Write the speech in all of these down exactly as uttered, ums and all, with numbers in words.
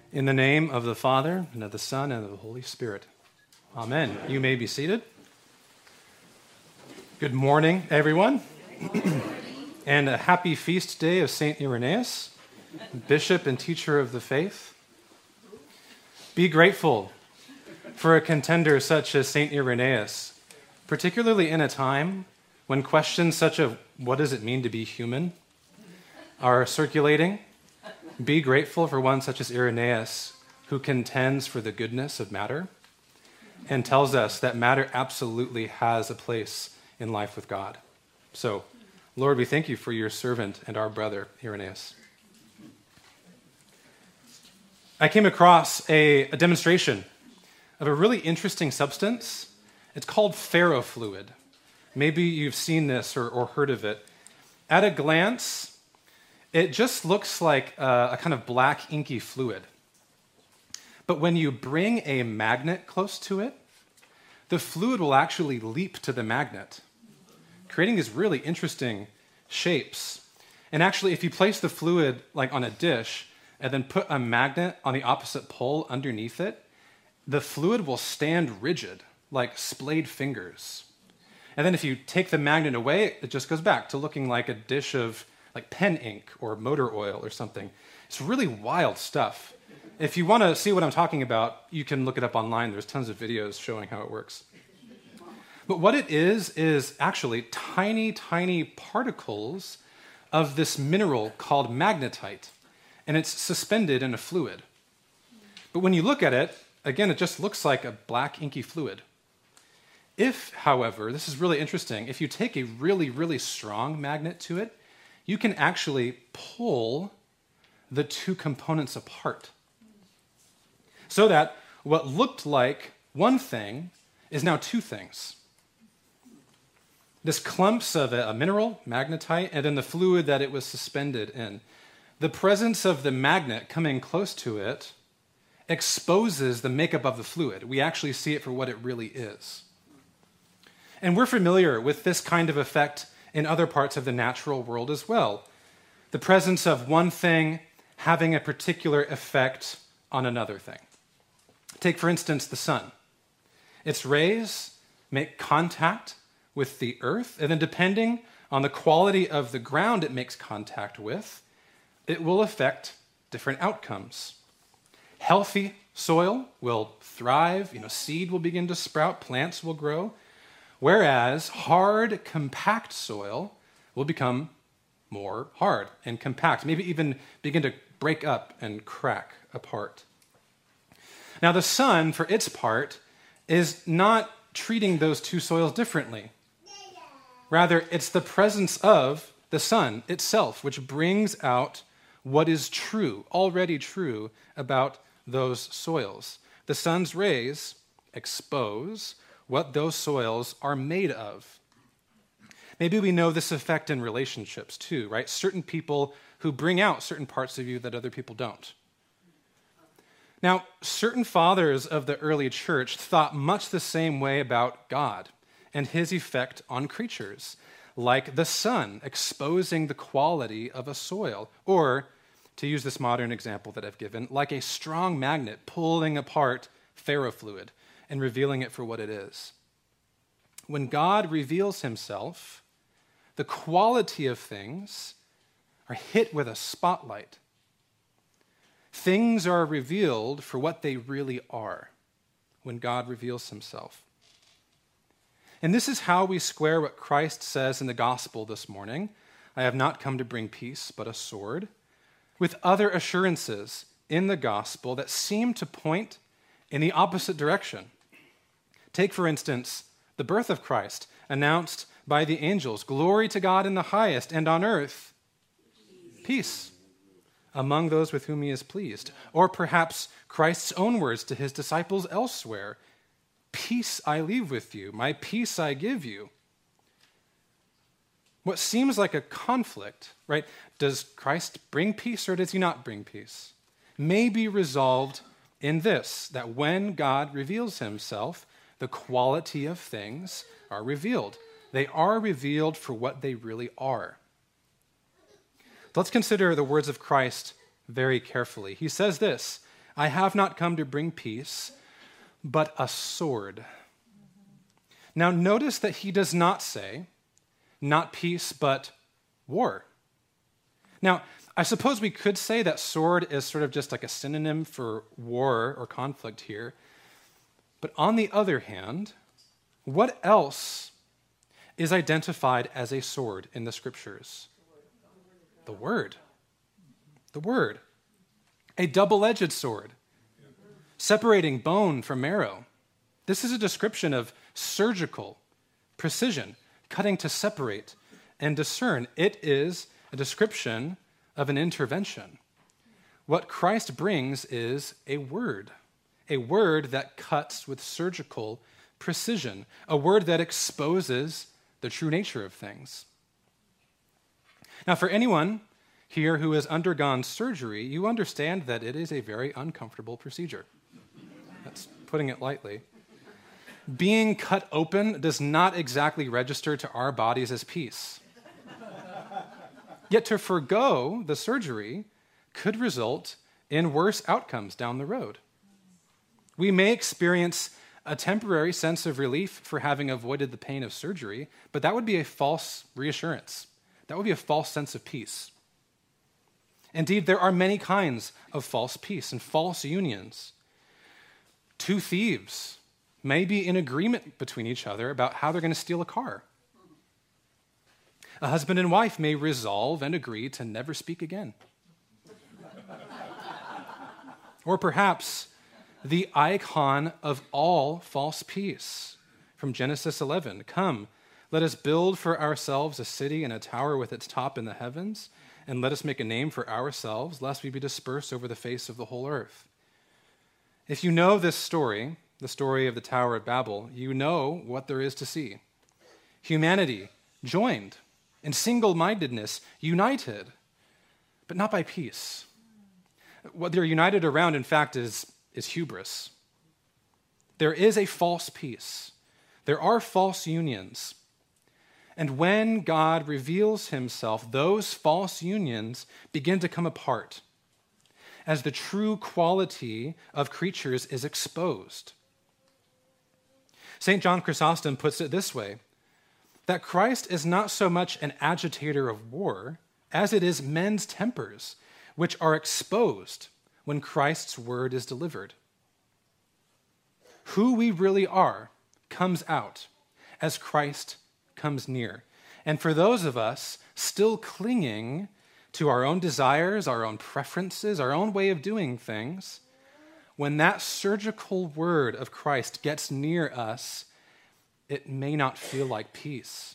In the name of the Father, and of the Son, and of the Holy Spirit. Amen. You may be seated. Good morning, everyone. And a happy feast day of Saint Irenaeus, bishop and teacher of the faith. Be grateful for a contender such as Saint Irenaeus, particularly in a time when questions such as what does it mean to be human are circulating. Be grateful for one such as Irenaeus, who contends for the goodness of matter and tells us that matter absolutely has a place in life with God. So, Lord, we thank you for your servant and our brother, Irenaeus. I came across a, a demonstration of a really interesting substance. It's called ferrofluid. Maybe you've seen this or, or heard of it. At a glance, it just looks like a, a kind of black, inky fluid. But when you bring a magnet close to it, the fluid will actually leap to the magnet, creating these really interesting shapes. And actually, if you place the fluid like on a dish and then put a magnet on the opposite pole underneath it, the fluid will stand rigid, like splayed fingers. And then if you take the magnet away, it just goes back to looking like a dish of like pen ink or motor oil or something. It's really wild stuff. If you want to see what I'm talking about, you can look it up online. There's tons of videos showing how it works. But what it is, is actually tiny, tiny particles of this mineral called magnetite, and it's suspended in a fluid. But when you look at it, again, it just looks like a black, inky fluid. If, however, this is really interesting, if you take a really, really strong magnet to it, you can actually pull the two components apart so that what looked like one thing is now two things. This clumps of a, a mineral, magnetite, and then the fluid that it was suspended in. The presence of the magnet coming close to it exposes the makeup of the fluid. We actually see it for what it really is. And we're familiar with this kind of effect in other parts of the natural world as well. The presence of one thing having a particular effect on another thing. Take, for instance, the sun. Its rays make contact with the earth, and then depending on the quality of the ground it makes contact with, it will affect different outcomes. Healthy soil will thrive, you know, seed will begin to sprout, plants will grow. Whereas hard, compact soil will become more hard and compact, maybe even begin to break up and crack apart. Now, the sun, for its part, is not treating those two soils differently. Rather, it's the presence of the sun itself which brings out what is true, already true, about those soils. The sun's rays expose what those soils are made of. Maybe we know this effect in relationships too, right? Certain people who bring out certain parts of you that other people don't. Now, certain fathers of the early church thought much the same way about God and his effect on creatures, like the sun exposing the quality of a soil, or, to use this modern example that I've given, like a strong magnet pulling apart ferrofluid and revealing it for what it is. When God reveals himself, the quality of things are hit with a spotlight. Things are revealed for what they really are when God reveals himself. And this is how we square what Christ says in the gospel this morning, I have not come to bring peace, but a sword, with other assurances in the gospel that seem to point in the opposite direction. Take, for instance, the birth of Christ, announced by the angels. Glory to God in the highest, and on earth, peace among those with whom he is pleased. Or perhaps Christ's own words to his disciples elsewhere. Peace I leave with you, my peace I give you. What seems like a conflict, right? Does Christ bring peace or does he not bring peace? May be resolved in this, that when God reveals himself, the quality of things are revealed. They are revealed for what they really are. Let's consider the words of Christ very carefully. He says this, I have not come to bring peace, but a sword. Now notice that he does not say, not peace, but war. Now, I suppose we could say that sword is sort of just like a synonym for war or conflict here. But on the other hand, what else is identified as a sword in the scriptures? The word. The word. A double-edged sword, separating bone from marrow. This is a description of surgical precision, cutting to separate and discern. It is a description of an intervention. What Christ brings is a word, a word that cuts with surgical precision, a word that exposes the true nature of things. Now, for anyone here who has undergone surgery, you understand that it is a very uncomfortable procedure. That's putting it lightly. Being cut open does not exactly register to our bodies as peace. Yet to forgo the surgery could result in worse outcomes down the road. We may experience a temporary sense of relief for having avoided the pain of surgery, but that would be a false reassurance. That would be a false sense of peace. Indeed, there are many kinds of false peace and false unions. Two thieves may be in agreement between each other about how they're going to steal a car. A husband and wife may resolve and agree to never speak again. Or perhaps the icon of all false peace from Genesis eleven. Come, let us build for ourselves a city and a tower with its top in the heavens, and let us make a name for ourselves, lest we be dispersed over the face of the whole earth. If you know this story, the story of the Tower of Babel, you know what there is to see. Humanity joined in single-mindedness, united, but not by peace. What they're united around, in fact, is, is hubris. There is a false peace. There are false unions. And when God reveals himself, those false unions begin to come apart as the true quality of creatures is exposed. Saint John Chrysostom puts it this way, that Christ is not so much an agitator of war as it is men's tempers, which are exposed when Christ's word is delivered. Who we really are comes out as Christ comes near. And for those of us still clinging to our own desires, our own preferences, our own way of doing things, when that surgical word of Christ gets near us, it may not feel like peace.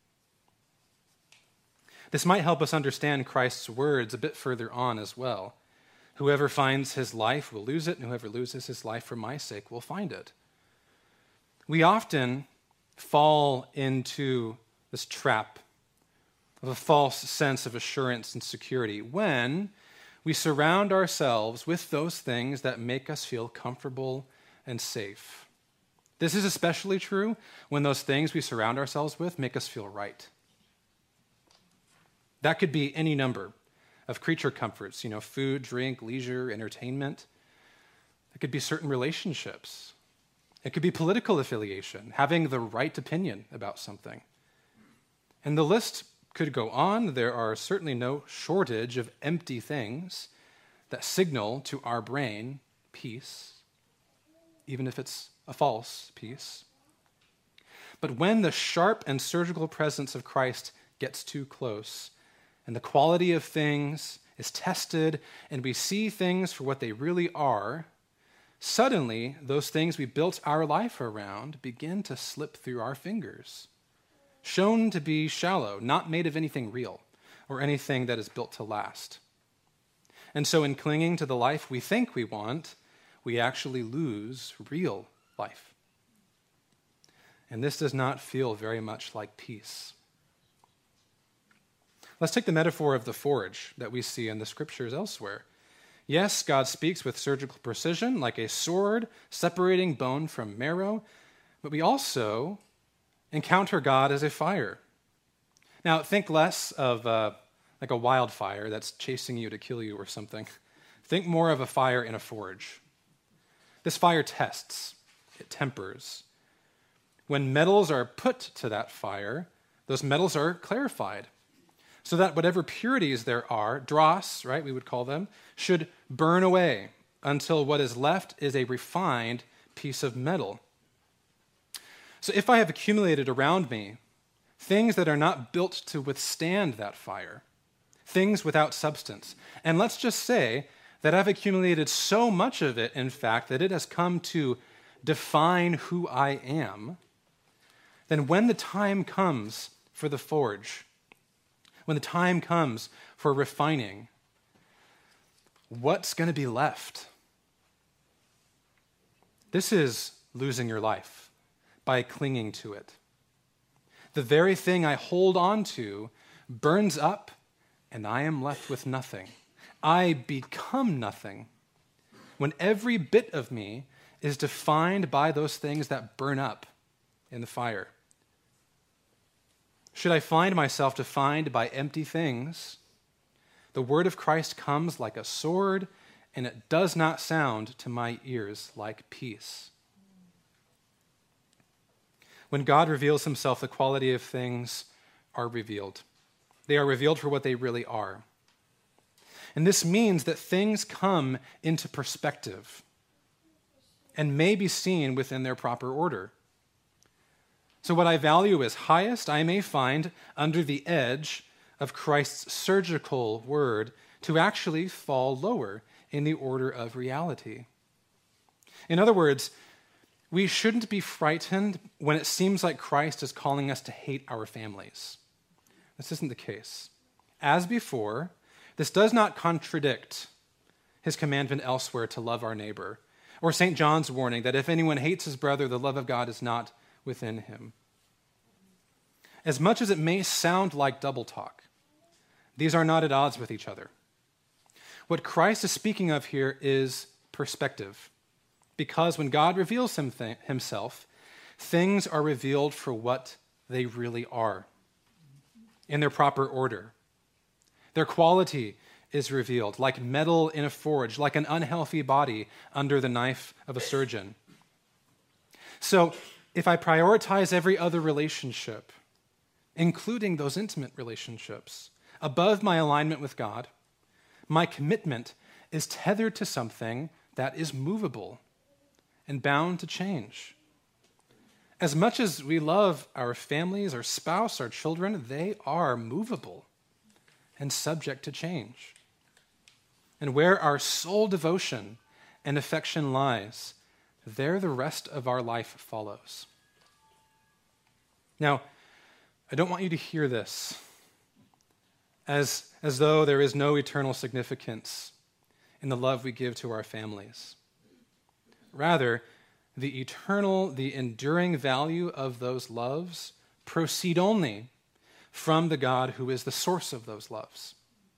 This might help us understand Christ's words a bit further on as well. Whoever finds his life will lose it, and whoever loses his life for my sake will find it. We often fall into this trap of a false sense of assurance and security when we surround ourselves with those things that make us feel comfortable and safe. This is especially true when those things we surround ourselves with make us feel right. That could be any number of creature comforts, you know, food, drink, leisure, entertainment. It could be certain relationships. It could be political affiliation, having the right opinion about something. And the list could go on. There are certainly no shortage of empty things that signal to our brain peace, even if it's a false peace. But when the sharp and surgical presence of Christ gets too close, and the quality of things is tested, and we see things for what they really are, suddenly those things we built our life around begin to slip through our fingers, shown to be shallow, not made of anything real, or anything that is built to last. And so in clinging to the life we think we want, we actually lose real life. And this does not feel very much like peace. Let's take the metaphor of the forge that we see in the scriptures elsewhere. Yes, God speaks with surgical precision, like a sword separating bone from marrow, but we also encounter God as a fire. Now, think less of uh, like a wildfire that's chasing you to kill you or something. Think more of a fire in a forge. This fire tests, it tempers. When metals are put to that fire, those metals are clarified, so that whatever purities there are, dross, right, we would call them, should burn away until what is left is a refined piece of metal. So if I have accumulated around me things that are not built to withstand that fire, things without substance, and let's just say that I've accumulated so much of it, in fact, that it has come to define who I am, then when the time comes for the forge, when the time comes for refining, what's going to be left? This is losing your life by clinging to it. The very thing I hold on to burns up, and I am left with nothing. I become nothing when every bit of me is defined by those things that burn up in the fire. Should I find myself defined by empty things, the word of Christ comes like a sword, and it does not sound to my ears like peace. When God reveals himself, the quality of things are revealed. They are revealed for what they really are. And this means that things come into perspective and may be seen within their proper order. So what I value as highest, I may find under the edge of Christ's surgical word to actually fall lower in the order of reality. In other words, we shouldn't be frightened when it seems like Christ is calling us to hate our families. This isn't the case. As before, this does not contradict his commandment elsewhere to love our neighbor, or Saint John's warning that if anyone hates his brother, the love of God is not within him. As much as it may sound like double talk, these are not at odds with each other. What Christ is speaking of here is perspective, because when God reveals him th- himself, things are revealed for what they really are, in their proper order. Their quality is revealed, like metal in a forge, like an unhealthy body under the knife of a surgeon. So, if I prioritize every other relationship, including those intimate relationships, above my alignment with God, my commitment is tethered to something that is movable and bound to change. As much as we love our families, our spouse, our children, they are movable and subject to change. And where our sole devotion and affection lies, there the rest of our life follows. Now, I don't want you to hear this as, as though there is no eternal significance in the love we give to our families. Rather, the eternal, the enduring value of those loves proceed only from the God who is the source of those loves.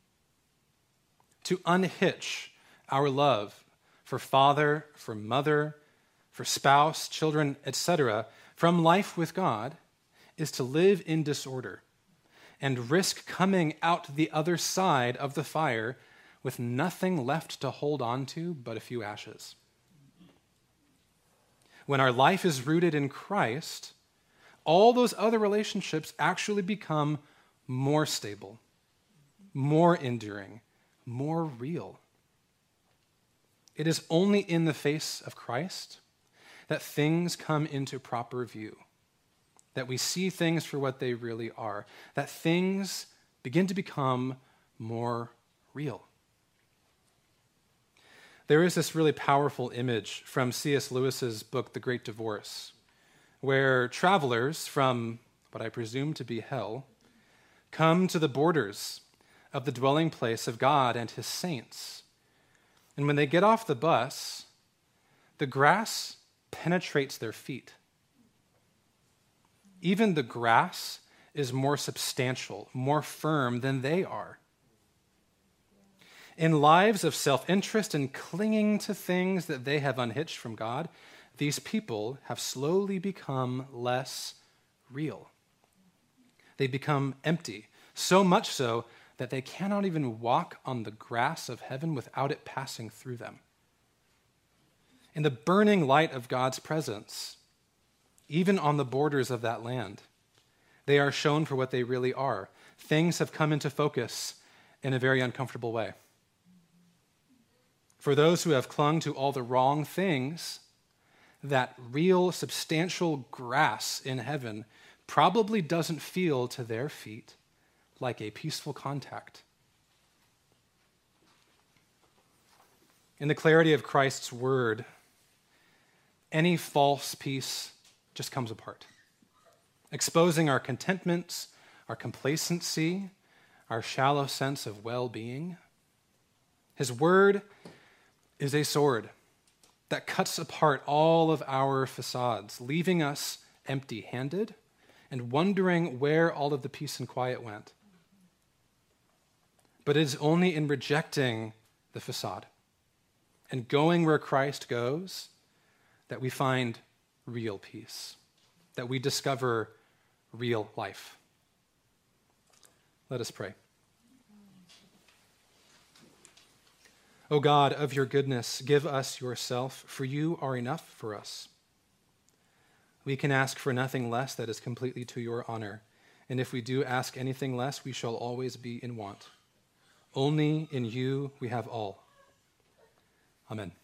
To unhitch our love for father, for mother, for spouse, children, et cetera, from life with God is to live in disorder and risk coming out the other side of the fire with nothing left to hold on to but a few ashes. When our life is rooted in Christ, all those other relationships actually become more stable, more enduring, more real. It is only in the face of Christ that things come into proper view, that we see things for what they really are, that things begin to become more real. There is this really powerful image from C S Lewis's book, The Great Divorce, where travelers from what I presume to be hell come to the borders of the dwelling place of God and his saints. And when they get off the bus, the grass penetrates their feet. Even the grass is more substantial, more firm than they are. In lives of self-interest and clinging to things that they have unhitched from God, these people have slowly become less real. They become empty, so much so that they cannot even walk on the grass of heaven without it passing through them. In the burning light of God's presence, even on the borders of that land, they are shown for what they really are. Things have come into focus in a very uncomfortable way. For those who have clung to all the wrong things, that real, substantial grass in heaven probably doesn't feel to their feet like a peaceful contact. In the clarity of Christ's word, any false peace just comes apart, exposing our contentments, our complacency, our shallow sense of well-being. His word is a sword that cuts apart all of our facades, leaving us empty-handed and wondering where all of the peace and quiet went. But it is only in rejecting the facade and going where Christ goes that we find real peace, that we discover real life. Let us pray. O God, of your goodness, give us yourself, for you are enough for us. We can ask for nothing less that is completely to your honor, and if we do ask anything less, we shall always be in want. Only in you we have all. Amen.